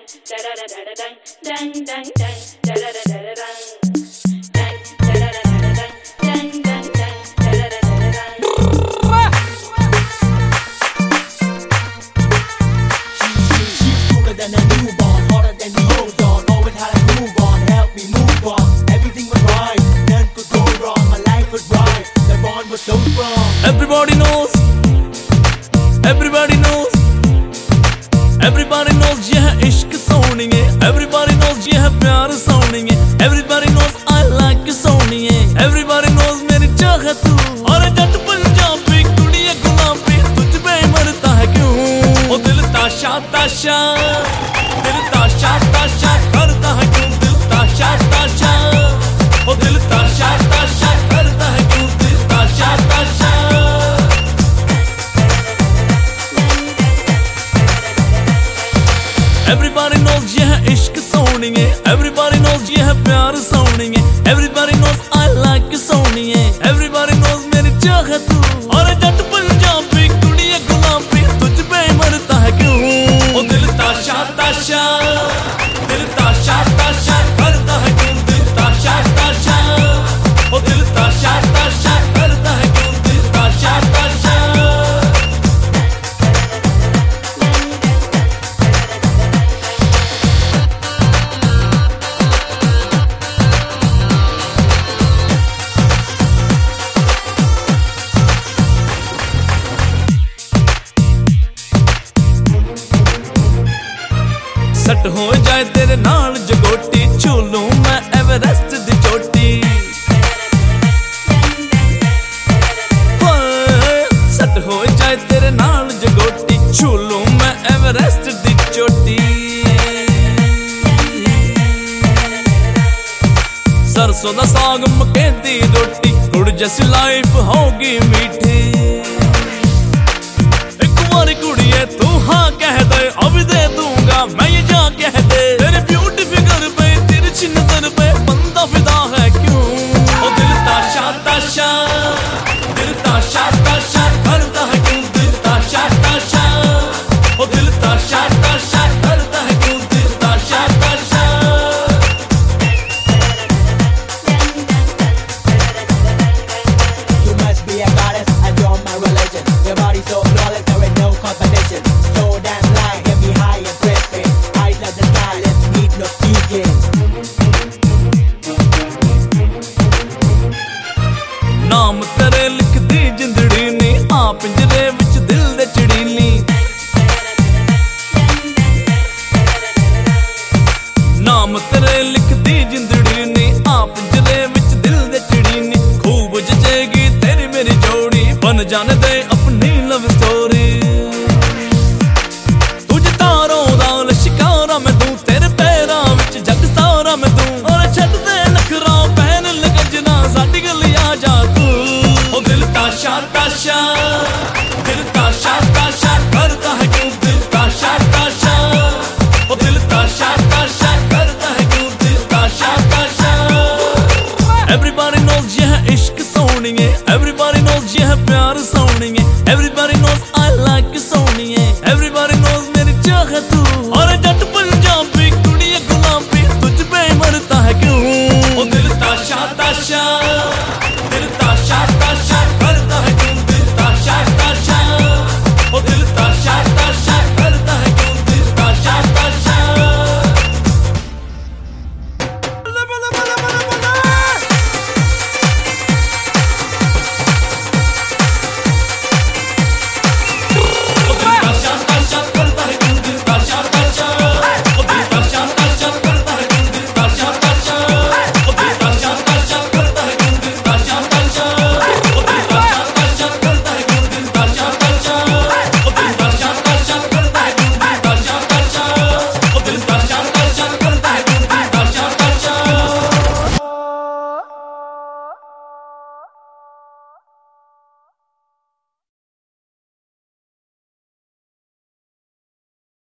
Everybody knows, everybody knows, everybody knows ये है इश्क सोनिए. Everybody knows ये है प्यार सोनिए. Everybody knows I like सोनिए. Everybody knows मेरी चाह तू. और जट पंजाबी कुड़िए गुलाबी तुझ पे मरता है क्यों? ओ दिल ताशा ताशा, दिल ताशा ताशा करता है क्यों? दिल ताशा ताशा, ओ दिल ताशा ताशा करता है क्यों? दिल ताशा ताशा. Everybody knows ये है इश्क सोनिए. Everybody knows ये है प्यार सोनिए. Everybody knows I like सोनिए. Everybody knows मेरी चाह तू. और जट पंजाबी कुड़िए गुलाबी तुझ पे मरता है क्यों? ओ दिल ताशा ताशा, दिल ताशा ताशा करता है क्यों? दिल ताशा ताशा, ओ दिल ताशा ताशा करता है क्यों? दिल ताशा ताशा. सट हो जाए तेरे नाल जगोटी, छू लूं मैं एवरेस्ट दी चोटी. सट हो जाए तेरे नाल जगोटी, छू लूं मैं एवरेस्ट दी चोटी. सरसों दा साग मक्के दी रोटी, गुड़ जैसी लाइफ होगी मीठी. एक बारी कुड़िए तू हाँ कह दे, अब दे दूंगा मैं ये जा कह दे. तेरे ब्यूटी फिगर पे तिरछी नजर पे बंदा फिदा है क्यों? ओ दिल ताशा ताशा, दिल ताशा ताशा करता है क्यों? दिल ताशा ताशा, ओ दिल ताशा ताशा करता है क्यों? दिल ताशा ताशा. You must be a goddess, and you're my religion. Your body so flawless, there is no competition. So damn fly, get me high and tripping. Eyes like the sky, let's meet no speaking. नाम तेरे लिख दी जिंदड़ी नी, आ पिंजरे विच दिल दे चिड़ीनी. नाम तेरे लिख दी जिंदड़ी नी, आ पिंजरे विच दिल दे चिड़ीनी. खूब जचेगी तेरी मेरी जोड़ी, बन जाने दे